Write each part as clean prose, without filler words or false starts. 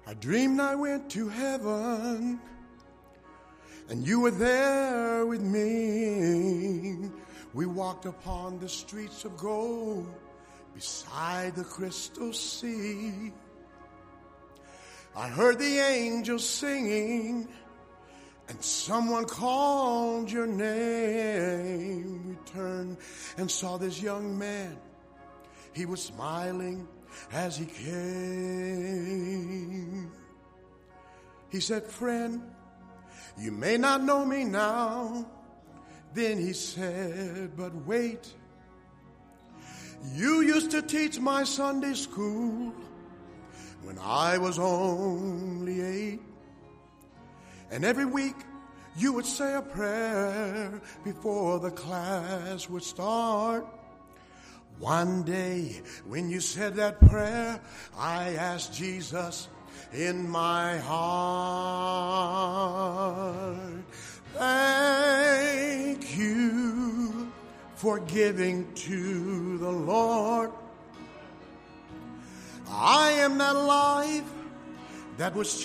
I dreamed I went to heaven, and you were there with me. We walked upon the streets of gold, beside the crystal sea. I heard the angels singing, and someone called your name. We turned and saw this young man. He was smiling as he came. He said, "Friend, you may not know me now." Then he said, "But wait. You used to teach my Sunday school when I was only 8. And every week you would say a prayer before the class would start. One day when you said that prayer, I asked Jesus in my heart. Thank you for giving to the Lord. I am that life that was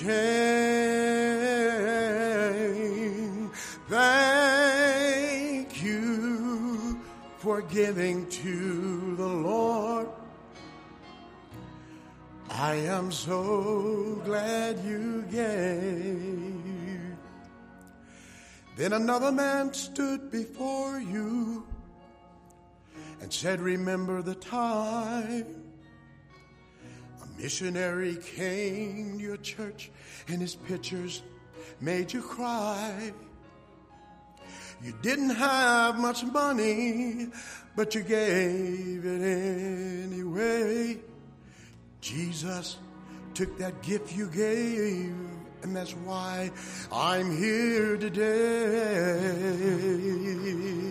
changed. Thank you for giving to the Lord. I am so glad you gave. Then another man stood before you and said, "Remember the time a missionary came to your church and his pictures made you cry. You didn't have much money, but you gave it anyway. Jesus took that gift you gave, and that's why I'm here today.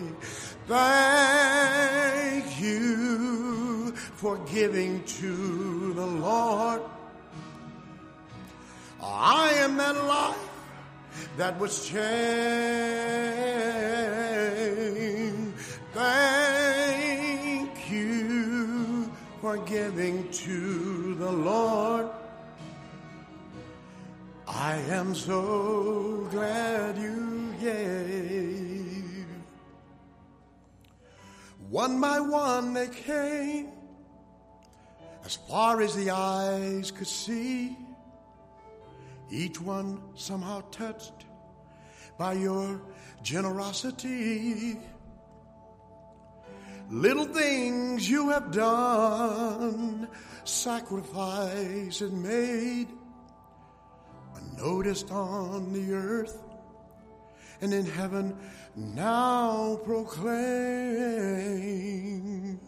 Thank you for giving to the Lord. I am that life that was changed. Thank you for giving to the Lord. I am so glad you gave." One by one they came, as far as the eyes could see, each one somehow touched by your generosity. Little things you have done, sacrifices made, unnoticed on the earth, and in heaven now proclaim.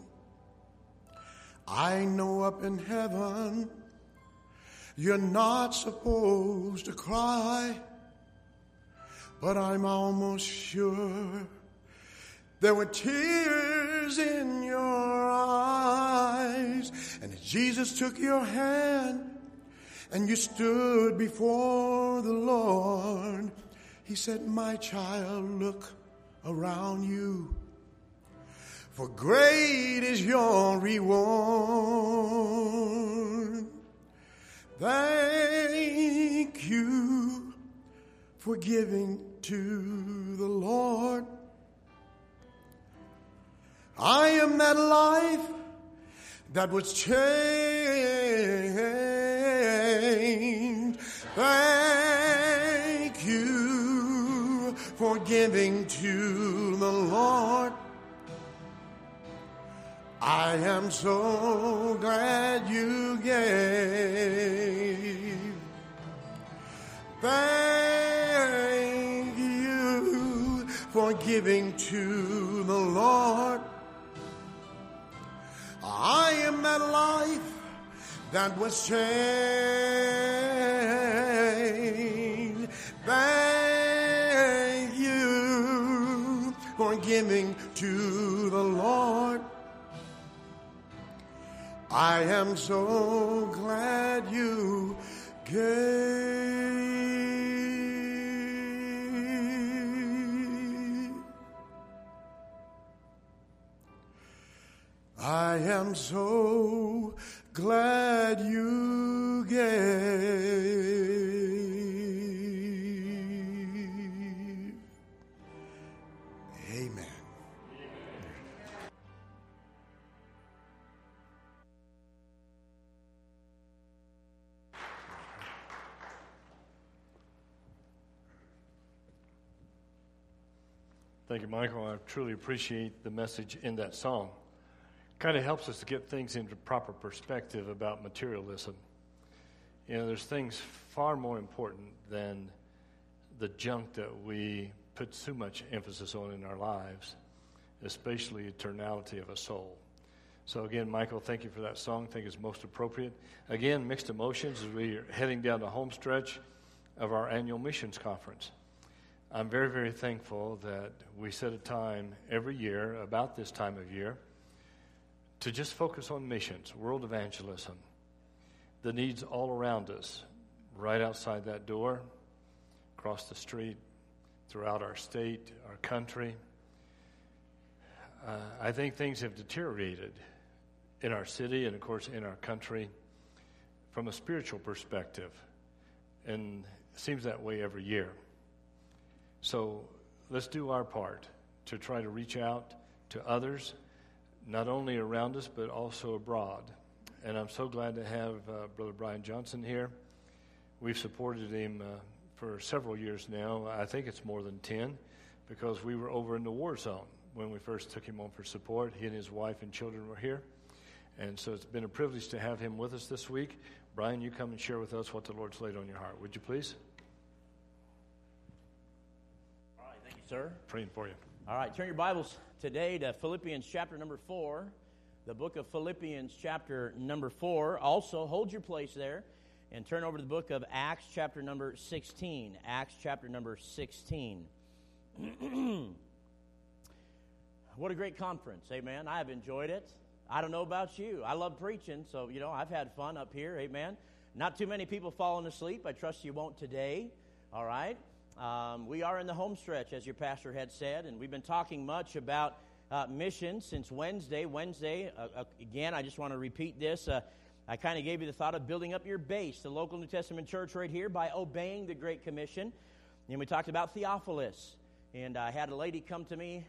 I know up in heaven you're not supposed to cry, but I'm almost sure there were tears in your eyes. And as Jesus took your hand and you stood before the Lord, he said, "My child, look around you, for great is your reward. Thank you for giving to the Lord. I am that life that was changed. Thank you for giving to the Lord. I am so glad you gave. Thank you for giving to the Lord. I am that life that was changed. Thank you for giving to the Lord. I am so glad you gave. I am so glad you gave. Thank you, Michael. I truly appreciate the message in that song. Kind of helps us to get things into proper perspective about materialism. You know, there's things far more important than the junk that we put so much emphasis on in our lives, especially eternality of a soul. So again, Michael, thank you for that song. I think it's most appropriate. Again, mixed emotions as we're heading down the home stretch of our annual missions conference. I'm very, very thankful that we set a time every year, about this time of year, to just focus on missions, world evangelism, the needs all around us, right outside that door, across the street, throughout our state, our country. I think things have deteriorated in our city and, of course, in our country from a spiritual perspective, and it seems that way every year. So let's do our part to try to reach out to others, not only around us, but also abroad. And I'm so glad to have Brother Brian Johnson here. We've supported him for several years now. I think it's more than 10, because we were over in the war zone when we first took him on for support. He and his wife and children were here. And so it's been a privilege to have him with us this week. Brian, you come and share with us what the Lord's laid on your heart. Would you please? Sir. Praying for you. All right, turn your Bibles today to Philippians chapter number 4, the book of Philippians chapter number 4. Also, hold your place there and turn over to the book of Acts chapter number 16. Acts chapter number 16. What a great conference, amen. I have enjoyed it. I don't know about you. I love preaching, so, I've had fun up here, amen. Not too many people falling asleep. I trust you won't today, all right. We are in the home stretch, as your pastor had said, and we've been talking much about missions since Wednesday. Again, I just want to repeat this. I kind of gave you the thought of building up your base, the local New Testament church right here, by obeying the Great Commission. And we talked about Theophilus. And I had a lady come to me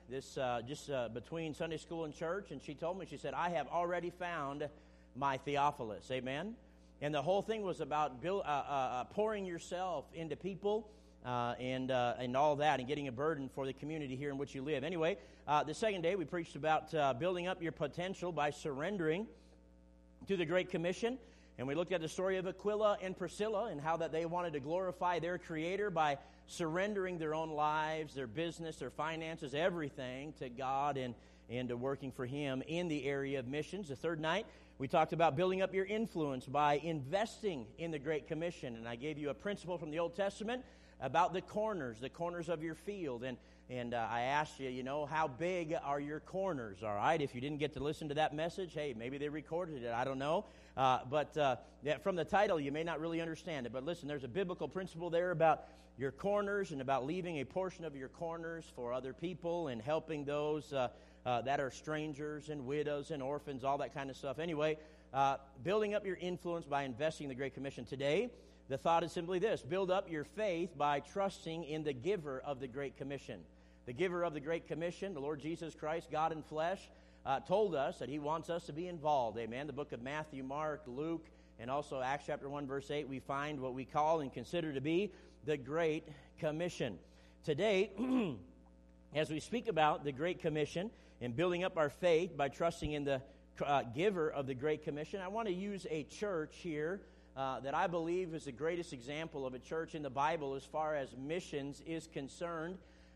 between Sunday school and church, and she told me, she said, I have already found my Theophilus. Amen? And the whole thing was about pouring yourself into people, and all that, and getting a burden for the community here in which you live. Anyway, the second day we preached about building up your potential by surrendering to the Great Commission, and we looked at the story of Aquila and Priscilla and how that they wanted to glorify their Creator by surrendering their own lives, their business, their finances, everything to God and to working for Him in the area of missions. The third night we talked about building up your influence by investing in the Great Commission, and I gave you a principle from the Old Testament about the corners of your field. And I asked you, how big are your corners, all right? If you didn't get to listen to that message, hey, maybe they recorded it, I don't know. But from the title, you may not really understand it. But listen, there's a biblical principle there about your corners and about leaving a portion of your corners for other people and helping those that are strangers and widows and orphans, all that kind of stuff. Anyway, building up your influence by investing in the Great Commission. Today, the thought is simply this: build up your faith by trusting in the giver of the Great Commission. The giver of the Great Commission, the Lord Jesus Christ, God in flesh, told us that He wants us to be involved. Amen. The book of Matthew, Mark, Luke, and also Acts chapter 1, verse 8, we find what we call and consider to be the Great Commission. Today, as we speak about the Great Commission and building up our faith by trusting in the giver of the Great Commission, I want to use a church here that I believe is the greatest example of a church in the Bible as far as missions is concerned.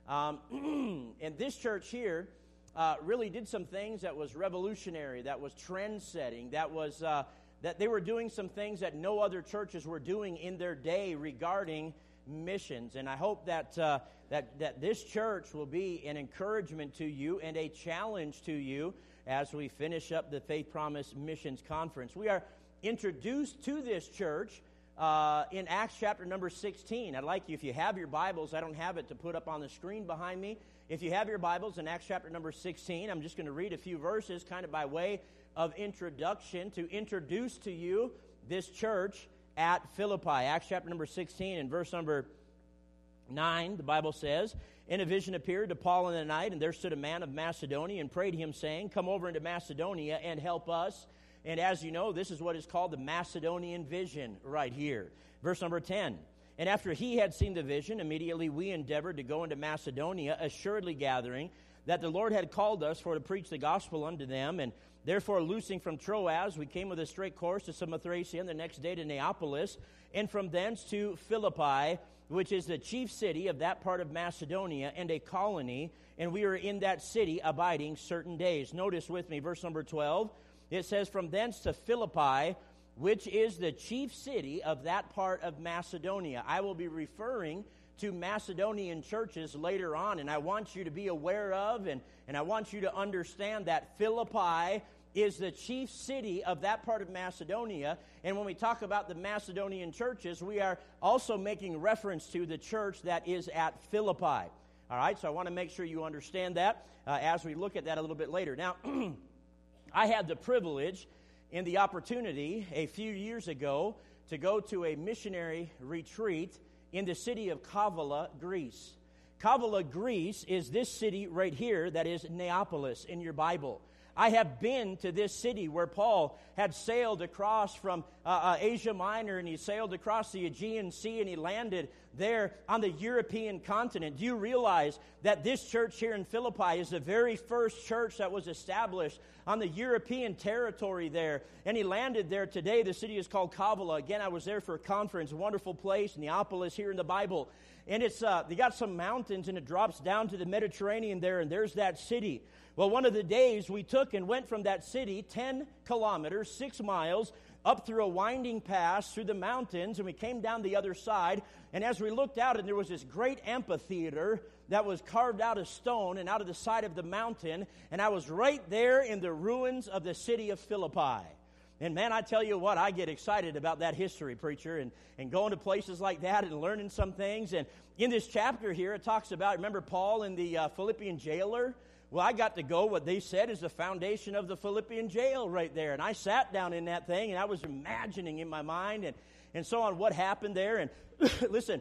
And this church here really did some things that was revolutionary, that was trend-setting, that they were doing some things that no other churches were doing in their day regarding missions. And I hope that this church will be an encouragement to you and a challenge to you as we finish up the Faith Promise Missions Conference. We are introduced to this church in Acts chapter number 16. I'd like you, if you have your Bibles, I don't have it to put up on the screen behind me. If you have your Bibles in Acts chapter number 16, I'm just going to read a few verses kind of by way of introduction to introduce to you this church at Philippi. Acts chapter number 16 and verse number 9, the Bible says, "In a vision appeared to Paul in the night, and there stood a man of Macedonia and prayed him, saying, 'Come over into Macedonia and help us.'" And as you know, this is what is called the Macedonian vision right here. Verse number 10, And after he had seen the vision, immediately we endeavored to go into Macedonia, assuredly gathering that the Lord had called us for to preach the gospel unto them. And therefore, loosing from Troas, we came with a straight course to Samothracia, and the next day to Neapolis, and from thence to Philippi, which is the chief city of that part of Macedonia, and a colony, and we were in that city abiding certain days. Notice with me, verse number 12, it says, from thence to Philippi, which is the chief city of that part of Macedonia. I will be referring to Macedonian churches later on, and I want you to be aware of, and I want you to understand that Philippi is the chief city of that part of Macedonia. And when we talk about the Macedonian churches, we are also making reference to the church that is at Philippi. All right, so I want to make sure you understand that as we look at that a little bit later. Now, I had the privilege and the opportunity a few years ago to go to a missionary retreat in the city of Kavala, Greece. Kavala, Greece is this city right here that is Neapolis in your Bible. I have been to this city where Paul had sailed across from Asia Minor, and he sailed across the Aegean Sea, and he landed there on the European continent. Do you realize that this church here in Philippi is the very first church that was established on the European territory there? And he landed there today. The city is called Kavala. Again, I was there for a conference, a wonderful place, Neapolis here in the Bible. And it's they got some mountains, and it drops down to the Mediterranean there, and there's that city. Well, one of the days we took and went from that city 10 kilometers, 6 miles, up through a winding pass through the mountains, and we came down the other side. And as we looked out, and there was this great amphitheater that was carved out of stone and out of the side of the mountain, and I was right there in the ruins of the city of Philippi. And man, I tell you what, I get excited about that history, preacher, and going to places like that and learning some things. And in this chapter here, it talks about, remember Paul and the Philippian jailer? Well, I got to go, what they said is the foundation of the Philippian jail right there. And I sat down in that thing, and I was imagining in my mind and so on what happened there. And listen,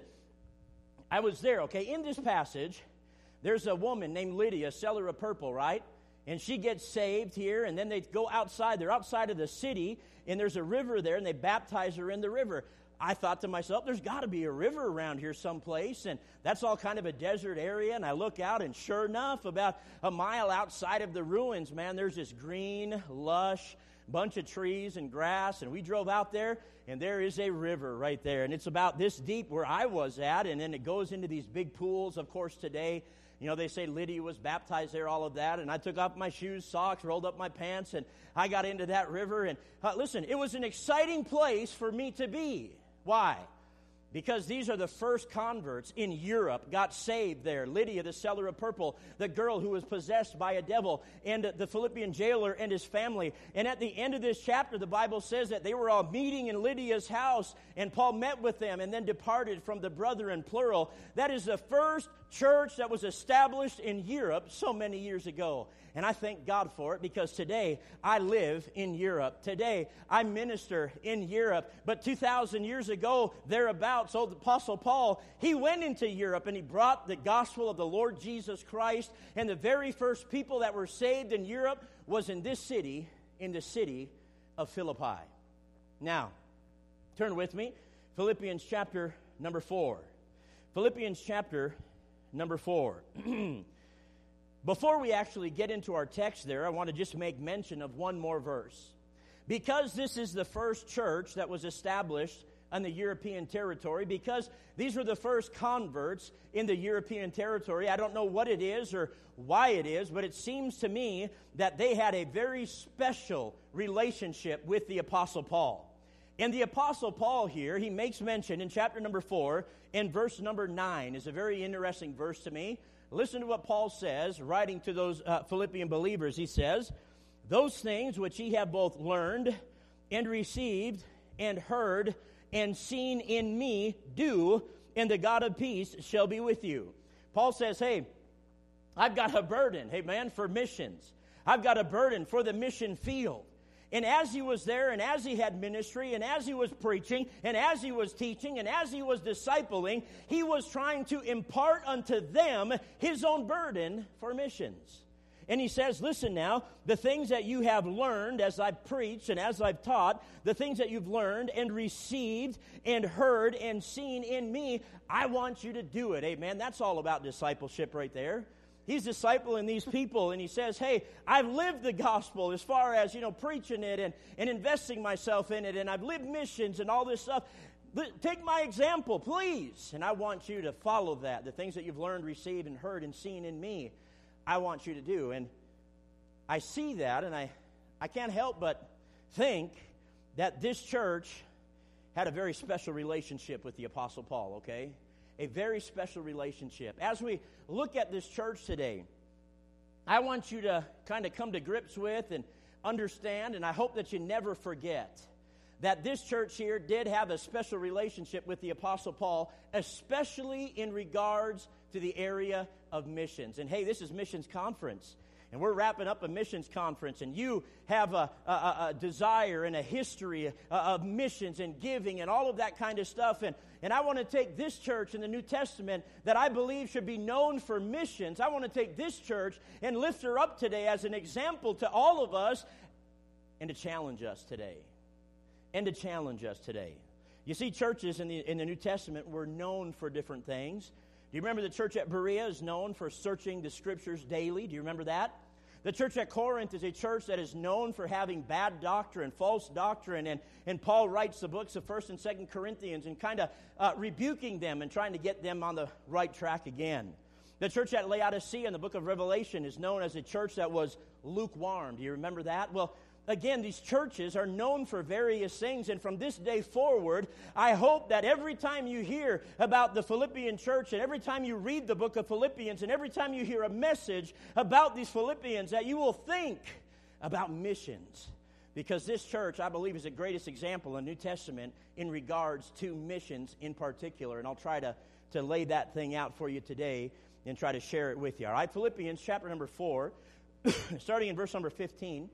I was there, okay? In this passage, there's a woman named Lydia, seller of purple, right? And she gets saved here, and then they go outside. They're outside of the city, and there's a river there, and they baptize her in the river. I thought to myself, there's got to be a river around here someplace, and that's all kind of a desert area. And I look out, and sure enough, about a mile outside of the ruins, man, there's this green, lush bunch of trees and grass, and we drove out there, and there is a river right there, and it's about this deep where I was at, and then it goes into these big pools. Of course, today, you know, they say Lydia was baptized there, all of that, and I took off my shoes, socks, rolled up my pants, and I got into that river. And listen, it was an exciting place for me to be. Why? Because these are the first converts in Europe got saved there. Lydia, the seller of purple, the girl who was possessed by a devil, and the Philippian jailer and his family. And at the end of this chapter, the Bible says that they were all meeting in Lydia's house, and Paul met with them and then departed from the brethren, plural. That is the first church that was established in Europe so many years ago. And I thank God for it, because today I live in Europe. Today I minister in Europe. But 2,000 years ago, thereabouts, the Apostle Paul, he went into Europe and he brought the gospel of the Lord Jesus Christ. And the very first people that were saved in Europe was in this city, in the city of Philippi. Now, turn with me, Philippians chapter number 4. Philippians chapter number 4. Before we actually get into our text there, I want to just make mention of one more verse. Because this is the first church that was established on the European territory, because these were the first converts in the European territory, I don't know what it is or why it is, but it seems to me that they had a very special relationship with the Apostle Paul. And the Apostle Paul here, he makes mention in chapter number 4, and verse number 9 is a very interesting verse to me. Listen to what Paul says, writing to those Philippian believers. He says, "Those things which ye have both learned and received and heard and seen in me do, and the God of peace shall be with you." Paul says, hey, I've got a burden, hey man, for missions. I've got a burden for the mission field. And as he was there, and as he had ministry, and as he was preaching, and as he was teaching, and as he was discipling, he was trying to impart unto them his own burden for missions. And he says, listen now, the things that you have learned as I've preached and as I've taught, the things that you've learned and received and heard and seen in me, I want you to do it. Amen. That's all about discipleship right there. He's discipling these people, and he says, hey, I've lived the gospel as far as, preaching it and investing myself in it, and I've lived missions and all this stuff. Take my example, please. And I want you to follow that. The things that you've learned, received, and heard and seen in me, I want you to do. And I see that, and I can't help but think that this church had a very special relationship with the Apostle Paul, okay? A very special relationship. As we look at this church today, I want you to kind of come to grips with and understand, and I hope that you never forget that this church here did have a special relationship with the Apostle Paul, especially in regards to the area of missions. And hey, this is Missions Conference, and we're wrapping up a missions conference, and you have a desire and a history of missions and giving and all of that kind of stuff. And I want to take this church in the New Testament that I believe should be known for missions. I want to take this church and lift her up today as an example to all of us and to challenge us today. You see, churches in the New Testament were known for different things. Do you remember the church at Berea is known for searching the Scriptures daily? Do you remember that? The church at Corinth is a church that is known for having bad doctrine, false doctrine, and Paul writes the books of 1st and 2nd Corinthians and kind of rebuking them and trying to get them on the right track again. The church at Laodicea in the book of Revelation is known as a church that was lukewarm. Do you remember that? Well, again, these churches are known for various things, and from this day forward, I hope that every time you hear about the Philippian church, and every time you read the book of Philippians, and every time you hear a message about these Philippians, that you will think about missions. Because this church, I believe, is the greatest example in the New Testament in regards to missions in particular, and I'll try to lay that thing out for you today and try to share it with you. All right, Philippians chapter number 4, starting in verse number 15.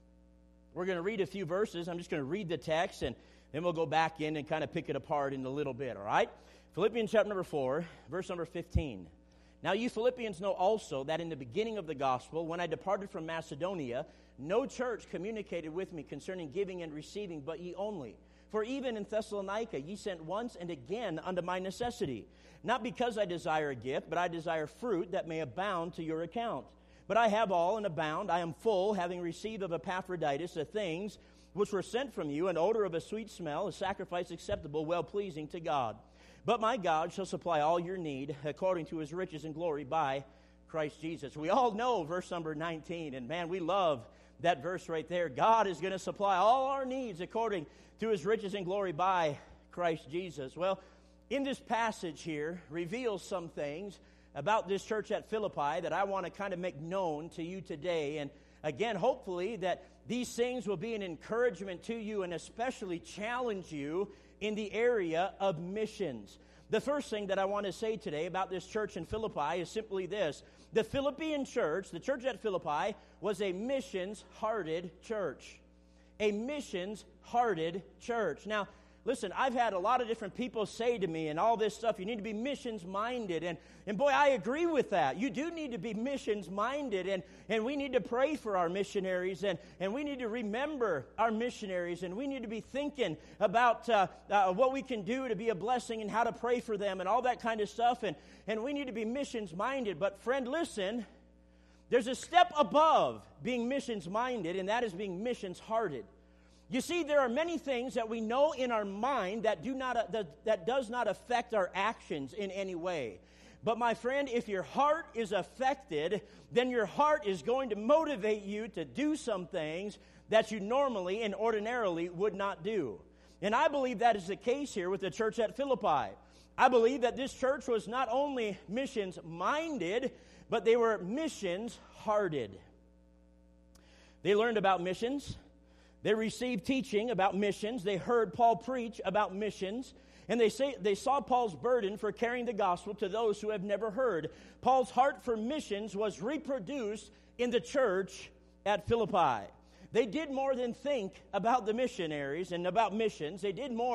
We're going to read a few verses. I'm just going to read the text, and then we'll go back in and kind of pick it apart in a little bit, all right? Philippians chapter number 4, verse number 15. Now you Philippians know also that in the beginning of the gospel, when I departed from Macedonia, no church communicated with me concerning giving and receiving, but ye only. For even in Thessalonica ye sent once and again unto my necessity. Not because I desire a gift, but I desire fruit that may abound to your account. But I have all and abound. I am full, having received of Epaphroditus the things which were sent from you, an odor of a sweet smell, a sacrifice acceptable, well-pleasing to God. But my God shall supply all your need according to his riches and glory by Christ Jesus. We all know verse number 19, and man, we love that verse right there. God is going to supply all our needs according to his riches and glory by Christ Jesus. Well, in this passage here reveals some things about this church at Philippi that I want to kind of make known to you today. And again, hopefully that these things will be an encouragement to you and especially challenge you in the area of missions. The first thing that I want to say today about this church in Philippi is simply this. The Philippian church, the church at Philippi, was a missions-hearted church. A missions-hearted church. Now, listen, I've had a lot of different people say to me and all this stuff, you need to be missions-minded. And boy, I agree with that. You do need to be missions-minded, and we need to pray for our missionaries, and we need to remember our missionaries, and we need to be thinking about what we can do to be a blessing and how to pray for them and all that kind of stuff, and we need to be missions-minded. But friend, listen, there's a step above being missions-minded, and that is being missions-hearted. You see, there are many things that we know in our mind that does not affect our actions in any way. But my friend, if your heart is affected, then your heart is going to motivate you to do some things that you normally and ordinarily would not do. And I believe that is the case here with the church at Philippi. I believe that this church was not only missions-minded, but they were missions-hearted. They learned about missions. They received teaching about missions. They heard Paul preach about missions. And they saw Paul's burden for carrying the gospel to those who have never heard. Paul's heart for missions was reproduced in the church at Philippi. They did more than think about the missionaries and about missions. They did more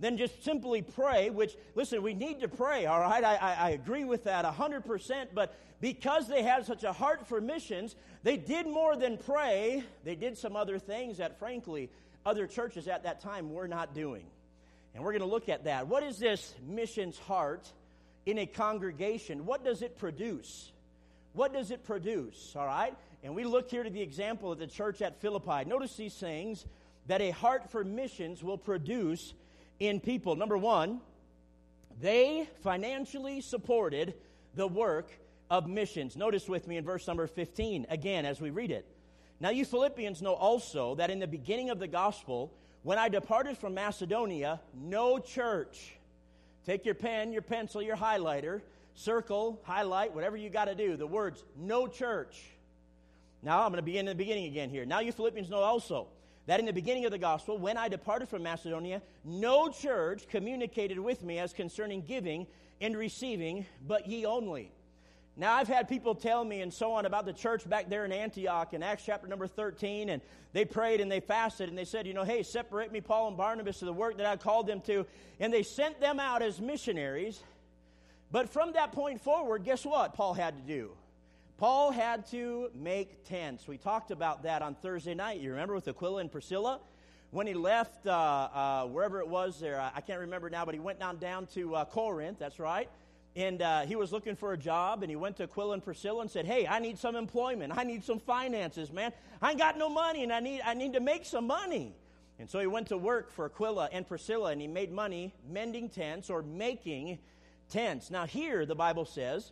than just simply pray, which, listen, we need to pray, all right? I agree with that 100%, but because they had such a heart for missions, they did more than pray. They did some other things that, frankly, other churches at that time were not doing. And we're going to look at that. What is this missions heart in a congregation? What does it produce? What does it produce, all right? And we look here to the example of the church at Philippi. Notice these things that a heart for missions will produce in people. Number one, they financially supported the work of missions. Notice with me in verse number 15, again, as we read it. Now you Philippians know also that in the beginning of the gospel, when I departed from Macedonia, no church. Take your pen, your pencil, your highlighter, circle, highlight, whatever you got to do. The words, no church. Now I'm going to begin in the beginning again here. Now you Philippians know also that in the beginning of the gospel, when I departed from Macedonia, no church communicated with me as concerning giving and receiving, but ye only. Now, I've had people tell me and so on about the church back there in Antioch in Acts chapter number 13, and they prayed and they fasted, and they said, hey, separate me, Paul and Barnabas, to the work that I called them to, and they sent them out as missionaries. But from that point forward, guess what Paul had to do? Paul had to make tents. We talked about that on Thursday night. You remember with Aquila and Priscilla? When he left wherever it was there, I can't remember now, but he went down to Corinth, that's right. And he was looking for a job, and he went to Aquila and Priscilla and said, hey, I need some employment. I need some finances, man. I ain't got no money, and I need to make some money. And so he went to work for Aquila and Priscilla, and he made money mending tents or making tents. Now here, the Bible says,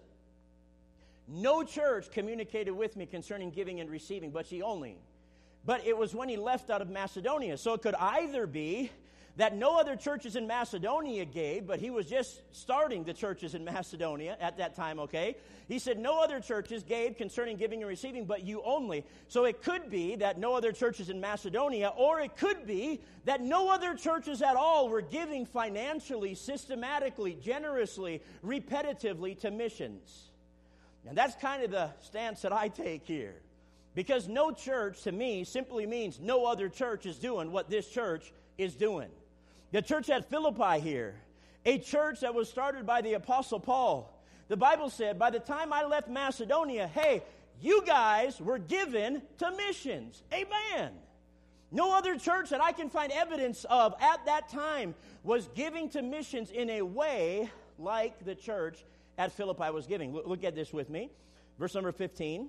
no church communicated with me concerning giving and receiving, but ye only. But it was when he left out of Macedonia. So it could either be that no other churches in Macedonia gave, but he was just starting the churches in Macedonia at that time, okay? He said no other churches gave concerning giving and receiving, but you only. So it could be that no other churches in Macedonia, or it could be that no other churches at all were giving financially, systematically, generously, repetitively to missions. And that's kind of the stance that I take here. Because no church, to me, simply means no other church is doing what this church is doing. The church at Philippi here, a church that was started by the Apostle Paul. The Bible said, by the time I left Macedonia, hey, you guys were given to missions. Amen. No other church that I can find evidence of at that time was giving to missions in a way like the church at Philippi was giving. Look at this with me. Verse number 15,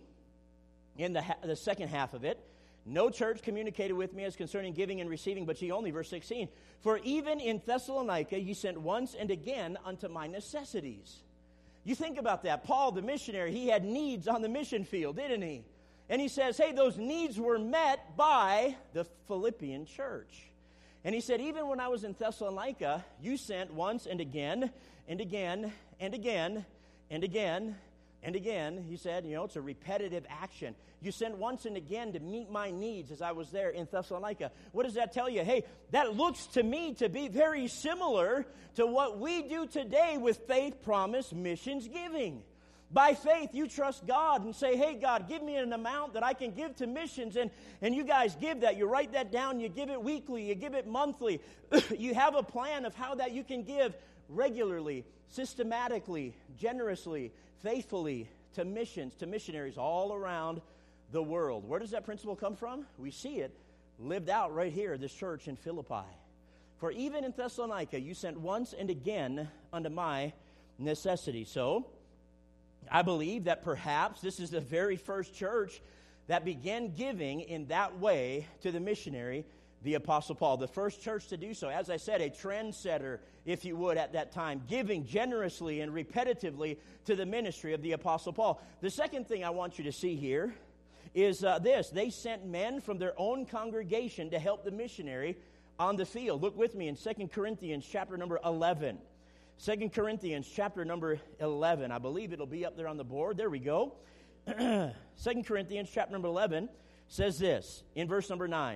in the second half of it. No church communicated with me as concerning giving and receiving, but ye only. Verse 16. For even in Thessalonica ye sent once and again unto my necessities. You think about that. Paul, the missionary, he had needs on the mission field, didn't he? And he says, hey, those needs were met by the Philippian church. And he said, even when I was in Thessalonica, you sent once and again, and again, and again, and again, and again. He said, it's a repetitive action. You sent once and again to meet my needs as I was there in Thessalonica. What does that tell you? Hey, that looks to me to be very similar to what we do today with faith, promise, missions giving. By faith, you trust God and say, hey, God, give me an amount that I can give to missions. And you guys give that. You write that down. You give it weekly. You give it monthly. You have a plan of how that you can give regularly, systematically, generously, faithfully to missions, to missionaries all around the world. Where does that principle come from? We see it lived out right here, this church in Philippi. For even in Thessalonica, you sent once and again unto my necessity. So, I believe that perhaps this is the very first church that began giving in that way to the missionary, the Apostle Paul. The first church to do so. As I said, a trendsetter, if you would, at that time, giving generously and repetitively to the ministry of the Apostle Paul. The second thing I want you to see here is this. They sent men from their own congregation to help the missionary on the field. Look with me in 2 Corinthians chapter number 11. 2 Corinthians chapter number 11. I believe it'll be up there on the board. There we go. 2 Corinthians chapter number 11 says this in verse number 9.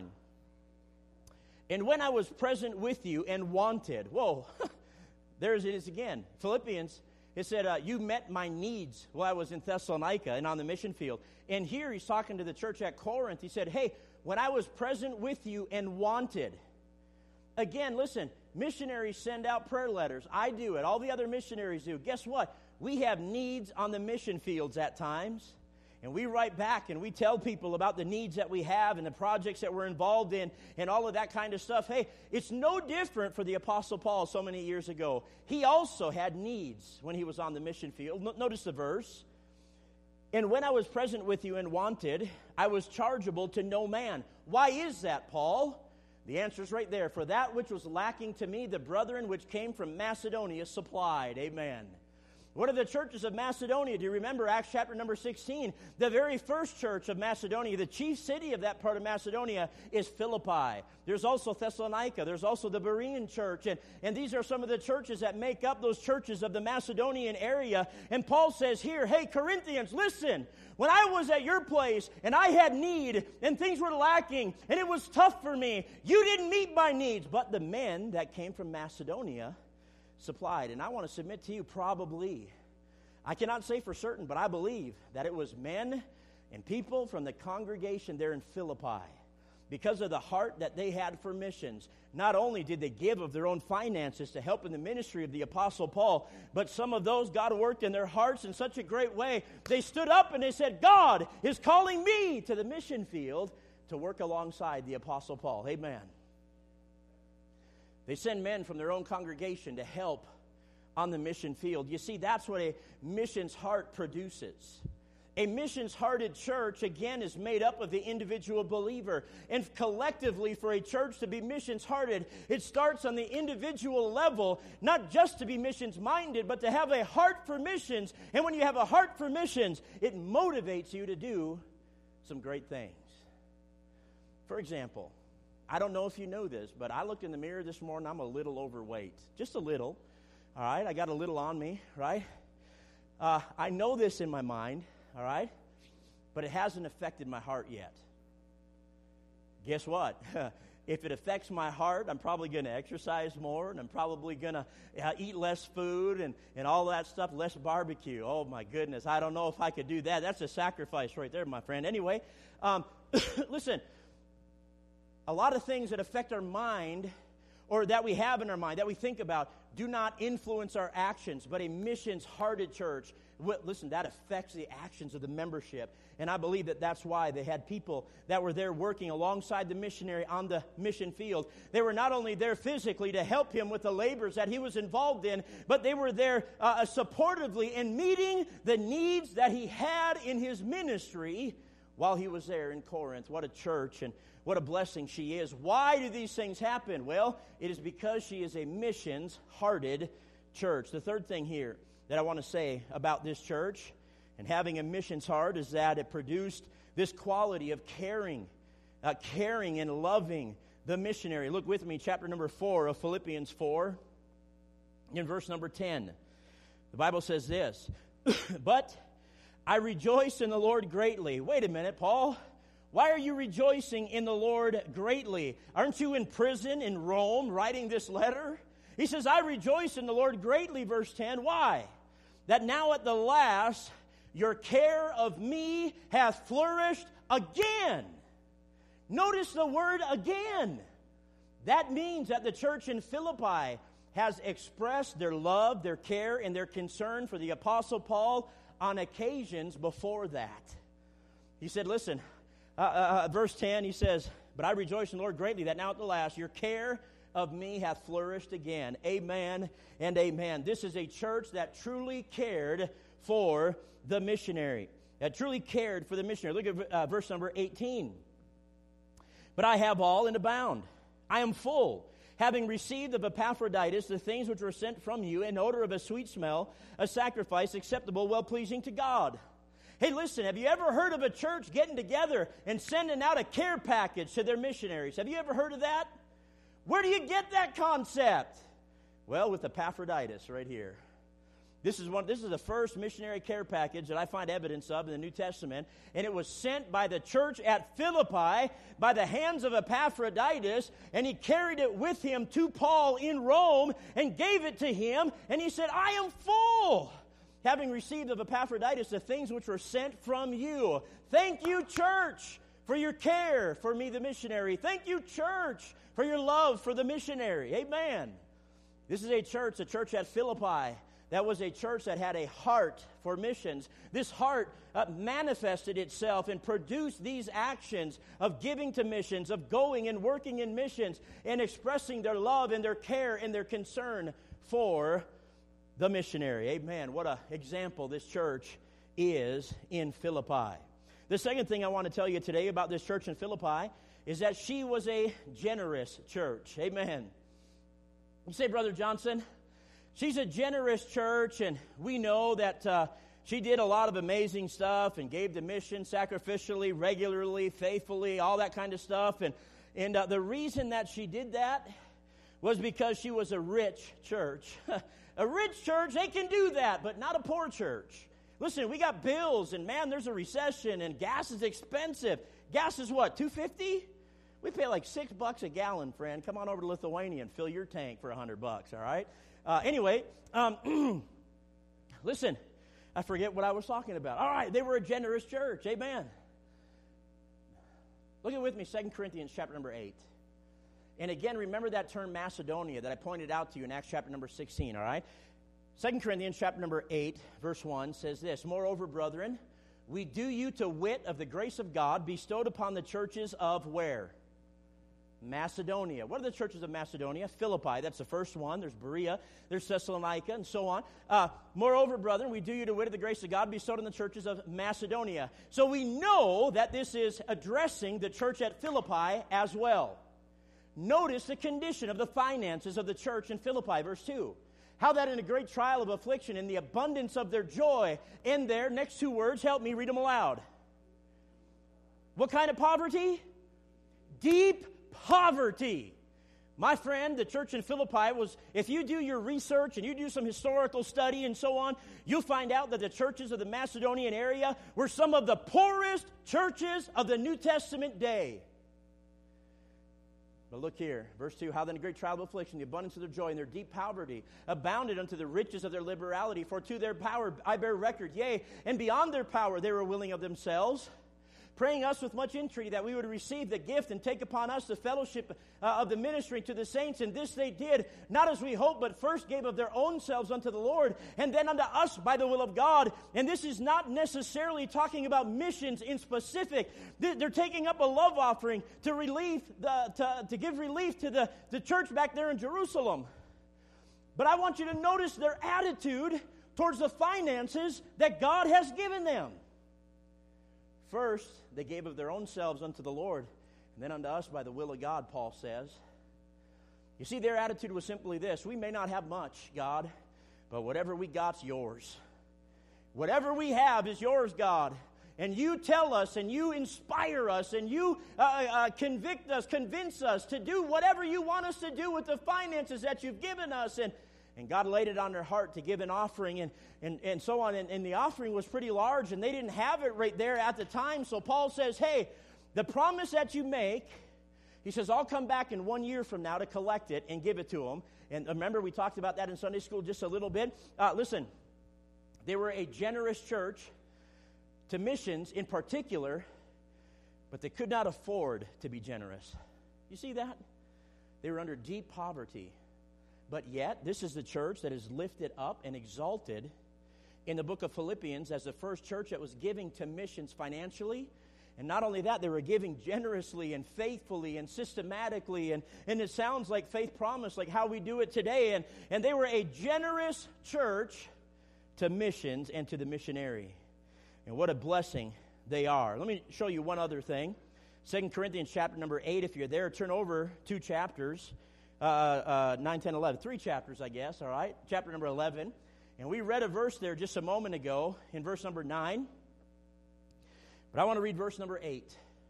And when I was present with you and wanted. Whoa, there it is again. Philippians, it said, you met my needs while I was in Thessalonica and on the mission field. And here he's talking to the church at Corinth. He said, hey, when I was present with you and wanted. Again, listen, missionaries send out prayer letters. I do it. All the other missionaries do. Guess what? We have needs on the mission fields at times. And we write back and we tell people about the needs that we have and the projects that we're involved in and all of that kind of stuff. Hey, it's no different for the Apostle Paul so many years ago. He also had needs when he was on the mission field. Notice the verse. And when I was present with you and wanted, I was chargeable to no man. Why is that, Paul? The answer is right there. For that which was lacking to me, the brethren which came from Macedonia supplied. Amen. What are the churches of Macedonia? Do you remember Acts chapter number 16? The very first church of Macedonia, the chief city of that part of Macedonia is Philippi. There's also Thessalonica. There's also the Berean church. And these are some of the churches that make up those churches of the Macedonian area. And Paul says here, hey, Corinthians, listen. When I was at your place and I had need and things were lacking and it was tough for me, you didn't meet my needs. But the men that came from Macedonia supplied. And I want to submit to you, probably, I cannot say for certain, but I believe that it was men and people from the congregation there in Philippi. Because of the heart that they had for missions, not only did they give of their own finances to help in the ministry of the Apostle Paul, but some of those God worked in their hearts in such a great way, they stood up and they said, God is calling me to the mission field to work alongside the Apostle Paul. Amen. They send men from their own congregation to help on the mission field. You see, that's what a missions heart produces. A missions-hearted church, again, is made up of the individual believer. And collectively, for a church to be missions-hearted, it starts on the individual level, not just to be missions-minded, but to have a heart for missions. And when you have a heart for missions, it motivates you to do some great things. For example, I don't know if you know this, but I looked in the mirror this morning. I'm a little overweight. Just a little. All right? I got a little on me, right? I know this in my mind, all right? But it hasn't affected my heart yet. Guess what? If it affects my heart, I'm probably going to exercise more, and I'm probably going to eat less food and all that stuff, less barbecue. Oh, my goodness. I don't know if I could do that. That's a sacrifice right there, my friend. Anyway, listen. A lot of things that affect our mind or that we have in our mind, that we think about, do not influence our actions. But a missions-hearted church, listen, that affects the actions of the membership. And I believe that that's why they had people that were there working alongside the missionary on the mission field. They were not only there physically to help him with the labors that he was involved in, but they were there supportively in meeting the needs that he had in his ministry while he was there in Corinth. What a church and what a blessing she is. Why do these things happen? Well, it is because she is a missions-hearted church. The third thing here that I want to say about this church and having a missions heart is that it produced this quality of caring and loving the missionary. Look with me, chapter number 4 of Philippians 4, in verse number 10. The Bible says this, but I rejoice in the Lord greatly. Wait a minute, Paul. Why are you rejoicing in the Lord greatly? Aren't you in prison in Rome writing this letter? He says, I rejoice in the Lord greatly, verse 10. Why? That now at the last your care of me hath flourished again. Notice the word again. That means that the church in Philippi has expressed their love, their care, and their concern for the Apostle Paul on occasions before that. He said, listen, verse 10, he says, but I rejoice in the Lord greatly that now at the last your care of me hath flourished again. Amen and amen. This is a church that truly cared for the missionary. That truly cared for the missionary. Look at verse number 18. But I have all and abound. I am full, having received of Epaphroditus the things which were sent from you, an odor of a sweet smell, a sacrifice acceptable, well-pleasing to God. Hey, listen, have you ever heard of a church getting together and sending out a care package to their missionaries? Have you ever heard of that? Where do you get that concept? Well, with Epaphroditus right here. This is the first missionary care package that I find evidence of in the New Testament, and it was sent by the church at Philippi by the hands of Epaphroditus, and he carried it with him to Paul in Rome and gave it to him, and he said, I am full, having received of Epaphroditus the things which were sent from you. Thank you, church, for your care for me, the missionary. Thank you, church, for your love for the missionary. Amen. This is a church at Philippi, that was a church that had a heart for missions. This heart manifested itself and produced these actions of giving to missions, of going and working in missions, and expressing their love and their care and their concern for the missionary. Amen. What an example this church is in Philippi. The second thing I want to tell you today about this church in Philippi is that she was a generous church. Amen. You say, Brother Johnson, she's a generous church, and we know that she did a lot of amazing stuff and gave to mission sacrificially, regularly, faithfully, all that kind of stuff. And the reason that she did that was because she was a rich church. A rich church, they can do that, but not a poor church. Listen, we got bills, and man, there's a recession, and gas is expensive. Gas is what, $2.50? We pay like $6 a gallon, friend. Come on over to Lithuania and fill your tank for $100, all right? Anyway, listen, I forget what I was talking about. All right, they were a generous church. Amen. Look at with me, 2 Corinthians chapter number 8. And again, remember that term Macedonia that I pointed out to you in Acts chapter number 16, all right? 2 Corinthians chapter number 8, verse 1 says this, Moreover, brethren, we do you to wit of the grace of God bestowed upon the churches of where? Macedonia. What are the churches of Macedonia? Philippi, that's the first one. There's Berea, there's Thessalonica, and so on. Moreover, brethren, we do you to wit of the grace of God bestowed on the churches of Macedonia. So we know that this is addressing the church at Philippi as well. Notice the condition of the finances of the church in Philippi, verse 2. How that in a great trial of affliction, in the abundance of their joy, in their next two words, help me read them aloud. What kind of poverty? Deep poverty. My friend, the church in Philippi was, if you do your research and you do some historical study and so on, you'll find out that the churches of the Macedonian area were some of the poorest churches of the New Testament day. But look here, verse 2, how then a great trial of affliction, the abundance of their joy, and their deep poverty, abounded unto the riches of their liberality. For to their power I bear record, yea, and beyond their power they were willing of themselves, praying us with much entreaty that we would receive the gift and take upon us the fellowship of the ministry to the saints. And this they did, not as we hoped, but first gave of their own selves unto the Lord, and then unto us by the will of God. And this is not necessarily talking about missions in specific. They're taking up a love offering to give relief to the church back there in Jerusalem. But I want you to notice their attitude towards the finances that God has given them. First, they gave of their own selves unto the Lord, and then unto us by the will of God, Paul says. You see, their attitude was simply this: we may not have much, God, but whatever we got's yours. Whatever we have is yours, God. And you tell us, and you inspire us, and you convict us, convince us to do whatever you want us to do with the finances that you've given us. And God laid it on their heart to give an offering and so on. And the offering was pretty large, and they didn't have it right there at the time. So Paul says, hey, the promise that you make, he says, I'll come back in 1 year from now to collect it and give it to them. And remember, we talked about that in Sunday school just a little bit. Listen, they were a generous church to missions in particular, but they could not afford to be generous. You see that? They were under deep poverty. But yet, this is the church that is lifted up and exalted in the book of Philippians as the first church that was giving to missions financially. And not only that, they were giving generously and faithfully and systematically. And it sounds like faith promise, like how we do it today. And they were a generous church to missions and to the missionary. And what a blessing they are. Let me show you one other thing. 2 Corinthians chapter number 8, if you're there, turn over 2 chapters. 9, 10, 11. 3 chapters, I guess, all right? Chapter number 11. And we read a verse there just a moment ago in verse number 9. But I want to read verse number 8.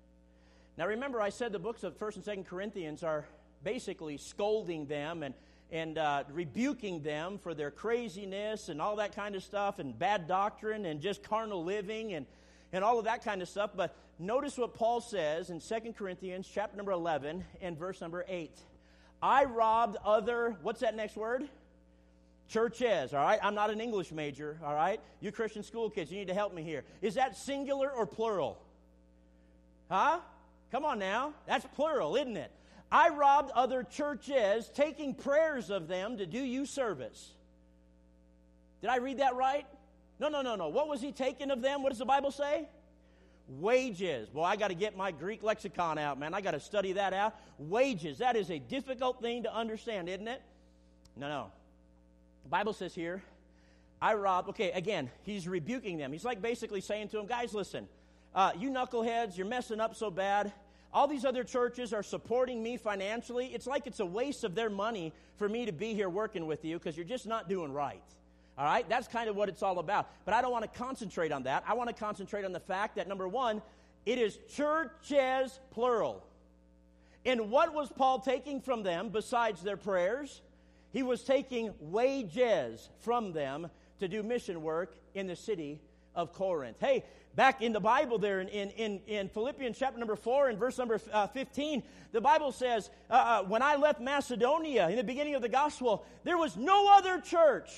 Now remember, I said the books of 1 and 2 Corinthians are basically scolding them and rebuking them for their craziness and all that kind of stuff and bad doctrine and just carnal living and all of that kind of stuff. But notice what Paul says in 2 Corinthians chapter number 11 and verse number 8. I robbed other, what's that next word? Churches, all right? I'm not an English major, all right? You Christian school kids, you need to help me here. Is that singular or plural? Huh? Come on now. That's plural, isn't it? I robbed other churches, taking prayers of them to do you service. Did I read that right? No. What was he taking of them? What does the Bible say? Wages. Well, I got to get my Greek lexicon out, man. I got to study that out. Wages. That is a difficult thing to understand, isn't it? No. The Bible says here, I robbed. Okay, again, he's rebuking them. He's like basically saying to them, guys, listen, you knuckleheads, you're messing up so bad. All these other churches are supporting me financially. It's like it's a waste of their money for me to be here working with you because you're just not doing right. All right? That's kind of what it's all about. But I don't want to concentrate on that. I want to concentrate on the fact that, number one, it is churches, plural. And what was Paul taking from them besides their prayers? He was taking wages from them to do mission work in the city of Corinth. Hey, back in the Bible there in Philippians chapter number 4 and verse number 15, the Bible says, when I left Macedonia in the beginning of the gospel, there was no other church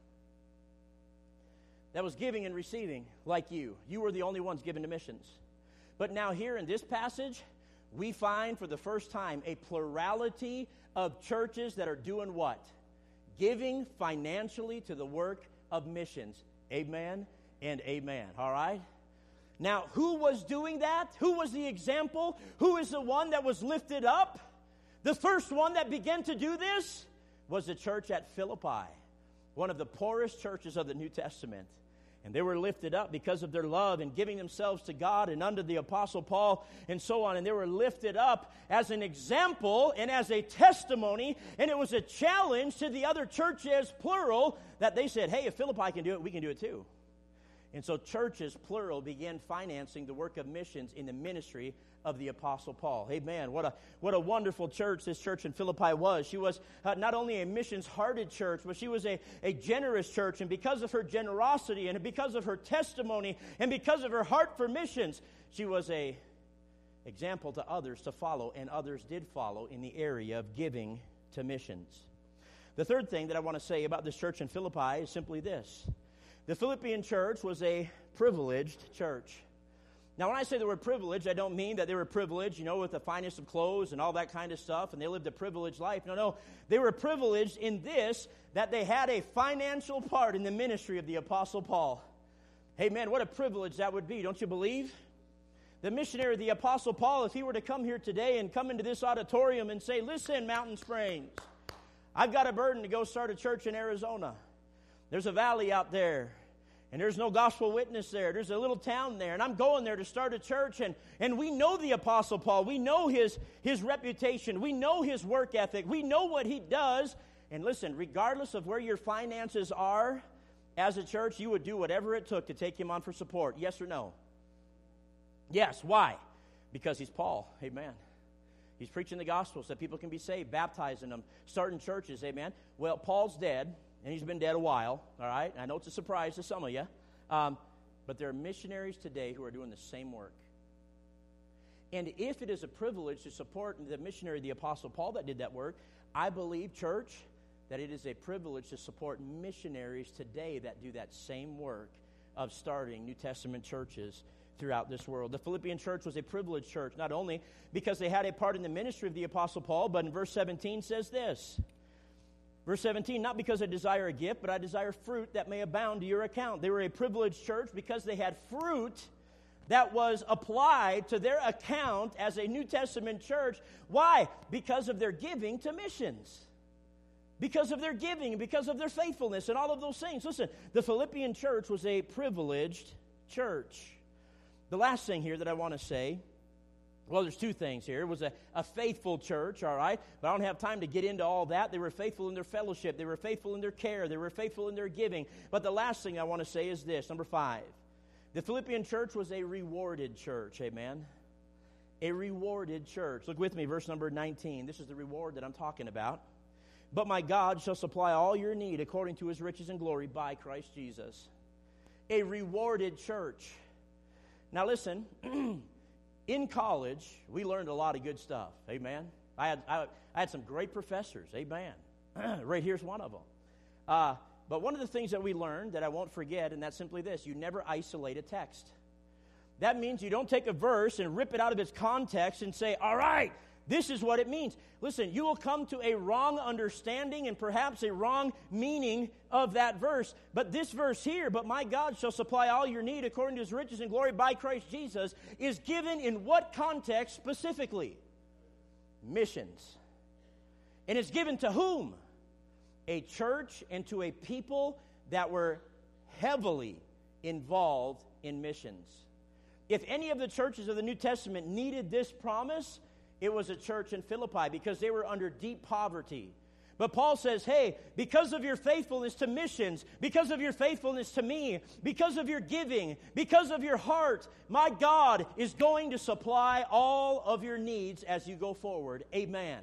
that was giving and receiving like you. You were the only ones given to missions. But now here in this passage, we find for the first time a plurality of churches that are doing what? Giving financially to the work of missions. Amen and amen. All right? Now, who was doing that? Who was the example? Who is the one that was lifted up? The first one that began to do this was the church at Philippi, one of the poorest churches of the New Testament. And they were lifted up because of their love and giving themselves to God and under the Apostle Paul and so on. And they were lifted up as an example and as a testimony. And it was a challenge to the other churches, plural, that they said, hey, if Philippi can do it, we can do it too. And so churches, plural, began financing the work of missions in the ministry of the Apostle Paul. Amen. What a wonderful church this church in Philippi was. She was not only a missions-hearted church, but she was a generous church. And because of her generosity and because of her testimony and because of her heart for missions, she was a example to others to follow, and others did follow in the area of giving to missions. The third thing that I want to say about this church in Philippi is simply this. The Philippian church was a privileged church. Now, when I say the word privileged, I don't mean that they were privileged, with the finest of clothes and all that kind of stuff, and they lived a privileged life. No. They were privileged in this, that they had a financial part in the ministry of the Apostle Paul. Hey, man, what a privilege that would be, don't you believe? The missionary, the Apostle Paul, if he were to come here today and come into this auditorium and say, listen, Mountain Springs, I've got a burden to go start a church in Arizona. There's a valley out there, and there's no gospel witness there. There's a little town there, and I'm going there to start a church, and we know the Apostle Paul. We know his reputation. We know his work ethic. We know what he does. And listen, regardless of where your finances are as a church, you would do whatever it took to take him on for support. Yes or no? Yes. Why? Because he's Paul. Amen. He's preaching the gospel so that people can be saved, baptizing them, starting churches. Amen. Well, Paul's dead. And he's been dead a while, all right? I know it's a surprise to some of you. But there are missionaries today who are doing the same work. And if it is a privilege to support the missionary, the Apostle Paul, that did that work, I believe, church, that it is a privilege to support missionaries today that do that same work of starting New Testament churches throughout this world. The Philippian church was a privileged church, not only because they had a part in the ministry of the Apostle Paul, but in verse 17 says this. Verse 17, not because I desire a gift, but I desire fruit that may abound to your account. They were a privileged church because they had fruit that was applied to their account as a New Testament church. Why? Because of their giving to missions. Because of their giving and because of their faithfulness and all of those things. Listen, the Philippian church was a privileged church. The last thing here that I want to say, well, there's two things here. It was a faithful church, all right? But I don't have time to get into all that. They were faithful in their fellowship. They were faithful in their care. They were faithful in their giving. But the last thing I want to say is this, number 5. The Philippian church was a rewarded church, amen? A rewarded church. Look with me, verse number 19. This is the reward that I'm talking about. But my God shall supply all your need according to his riches and glory by Christ Jesus. A rewarded church. Now listen, in college, we learned a lot of good stuff. Amen. I had some great professors. Amen. Right here's one of them. But one of the things that we learned that I won't forget, and that's simply this: you never isolate a text. That means you don't take a verse and rip it out of its context and say, all right, This is what it means. Listen, you will come to a wrong understanding and perhaps a wrong meaning of that verse. But this verse here, but my God shall supply all your need according to his riches and glory by Christ Jesus, is given in what context specifically? Missions. And it's given to whom? A church and to a people that were heavily involved in missions. If any of the churches of the New Testament needed this promise, it was a church in Philippi because they were under deep poverty. But Paul says, hey, because of your faithfulness to missions, because of your faithfulness to me, because of your giving, because of your heart, my God is going to supply all of your needs as you go forward. Amen.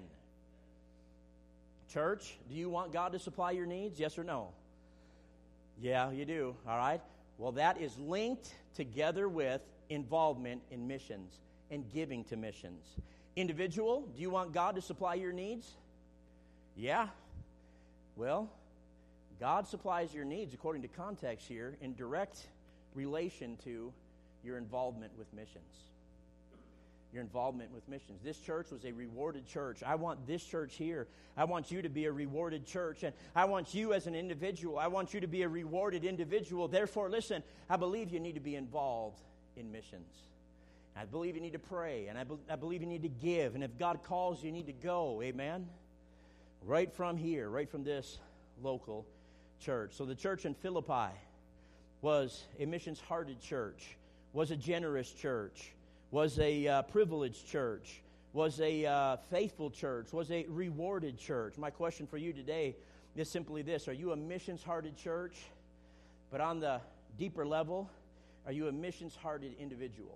Church, do you want God to supply your needs? Yes or no? Yeah, you do. All right. Well, that is linked together with involvement in missions and giving to missions. Individual, do you want God to supply your needs? Yeah. Well, God supplies your needs according to context here in direct relation to your involvement with missions. Your involvement with missions. This church was a rewarded church. I want this church here. I want you to be a rewarded church. And I want you as an individual. I want you to be a rewarded individual. Therefore, listen, I believe you need to be involved in missions. I believe you need to pray. And I believe you need to give. And if God calls, you need to go. Amen? Right from here, right from this local church. So the church in Philippi was a missions-hearted church, was a generous church, was a privileged church, was a faithful church, was a rewarded church. My question for you today is simply this. Are you a missions-hearted church? But on the deeper level, are you a missions-hearted individual?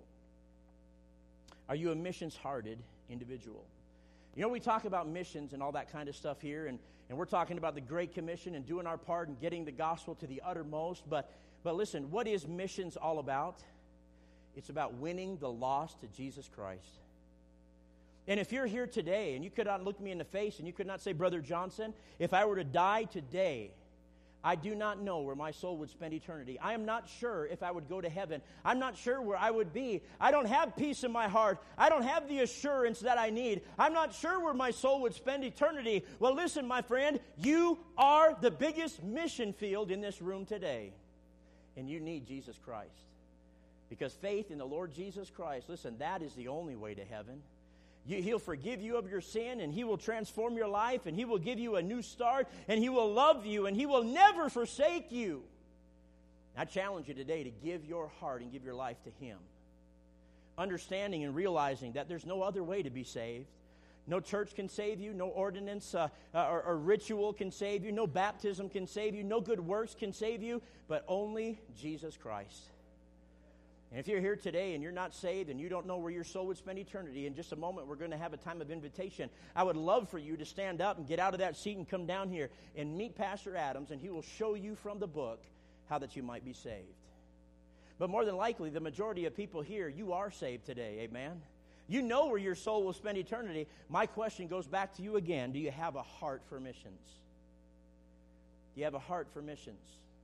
Are you a missions-hearted individual? You know, we talk about missions and all that kind of stuff here, and we're talking about the Great Commission and doing our part and getting the gospel to the uttermost. But listen, what is missions all about? It's about winning the lost to Jesus Christ. And if you're here today and you could not look me in the face and you could not say, Brother Johnson, if I were to die today, I do not know where my soul would spend eternity. I am not sure if I would go to heaven. I'm not sure where I would be. I don't have peace in my heart. I don't have the assurance that I need. I'm not sure where my soul would spend eternity. Well, listen, my friend, you are the biggest mission field in this room today. And you need Jesus Christ. Because faith in the Lord Jesus Christ, listen, that is the only way to heaven. He'll forgive you of your sin, and He will transform your life, and He will give you a new start, and He will love you, and He will never forsake you. I challenge you today to give your heart and give your life to Him. Understanding and realizing that there's no other way to be saved. No church can save you. No ordinance or ritual can save you. No baptism can save you. No good works can save you, but only Jesus Christ. And if you're here today and you're not saved and you don't know where your soul would spend eternity, in just a moment we're going to have a time of invitation. I would love for you to stand up and get out of that seat and come down here and meet Pastor Adams, and he will show you from the book how that you might be saved. But more than likely, the majority of people here, you are saved today, amen? You know where your soul will spend eternity. My question goes back to you again. Do you have a heart for missions? Do you have a heart for missions?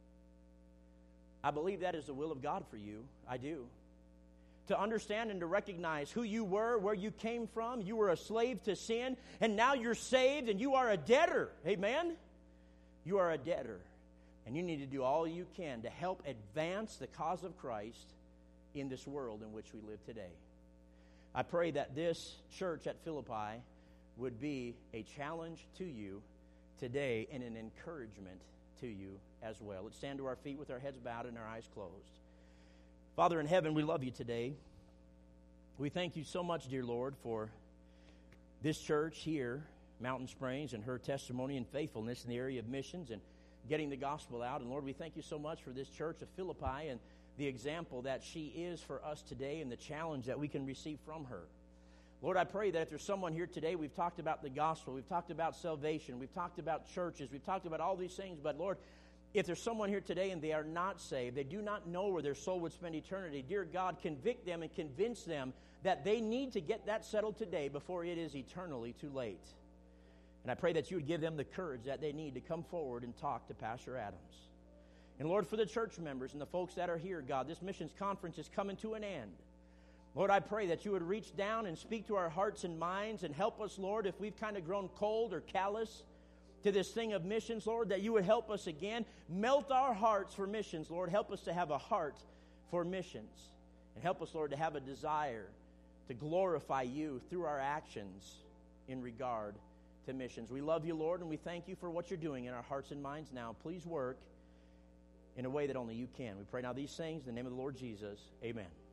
I believe that is the will of God for you. I do. To understand and to recognize who you were, where you came from. You were a slave to sin, and now you're saved, and you are a debtor. Amen? You are a debtor, and you need to do all you can to help advance the cause of Christ in this world in which we live today. I pray that this church at Philippi would be a challenge to you today and an encouragement to you as well. Let's stand to our feet with our heads bowed and our eyes closed. Father in heaven, we love you today. We thank you so much, dear Lord, for this church here, Mountain Springs, and her testimony and faithfulness in the area of missions and getting the gospel out. And Lord, we thank you so much for this church of Philippi and the example that she is for us today and the challenge that we can receive from her. Lord, I pray that if there's someone here today, we've talked about the gospel, we've talked about salvation, we've talked about churches, we've talked about all these things, but Lord, if there's someone here today and they are not saved, they do not know where their soul would spend eternity, dear God, convict them and convince them that they need to get that settled today before it is eternally too late. And I pray that you would give them the courage that they need to come forward and talk to Pastor Adams. And Lord, for the church members and the folks that are here, God, this missions conference is coming to an end. Lord, I pray that you would reach down and speak to our hearts and minds and help us, Lord, if we've kind of grown cold or callous to this thing of missions, Lord, that you would help us again. Melt our hearts for missions, Lord. Help us to have a heart for missions. And help us, Lord, to have a desire to glorify you through our actions in regard to missions. We love you, Lord, and we thank you for what you're doing in our hearts and minds now. Please work in a way that only you can. We pray now these things in the name of the Lord Jesus. Amen.